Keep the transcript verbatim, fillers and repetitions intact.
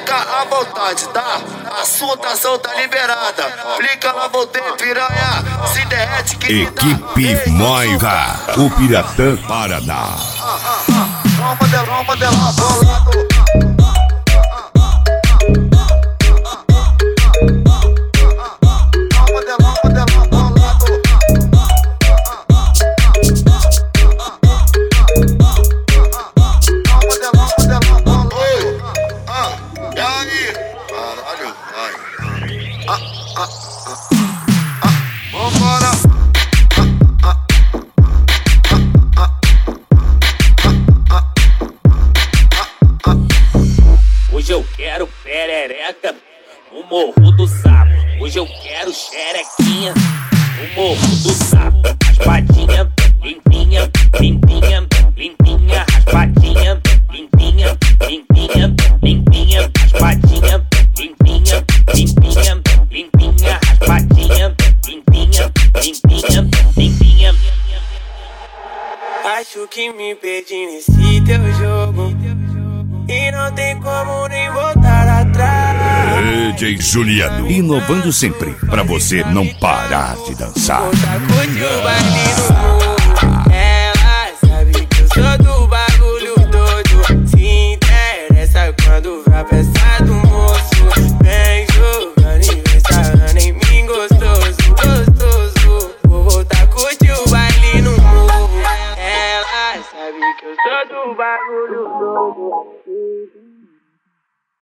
fica à vontade, tá? A sua tação tá liberada. Fica lá, voltei, piranha. Se derrete que Equipe Moiva, o Piratã Paraná. Vamos dela, vamos dela, bolado. Hoje eu quero perereca no Morro do Sapo. Hoje eu quero xerequinha no Morro do Sapo. Raspadinha, limpinha, limpinha, limpinha. Raspadinha, limpinha, limpinha, limpinha. Raspadinha, limpinha, limpinha, limpinha. Raspadinha, limpinha, limpinha, limpinha. Acho que me perdi nesse teu jogo e não tem como nem voltar atrás. D J Juliano, inovando sempre pra você não parar de dançar. Curte o baile no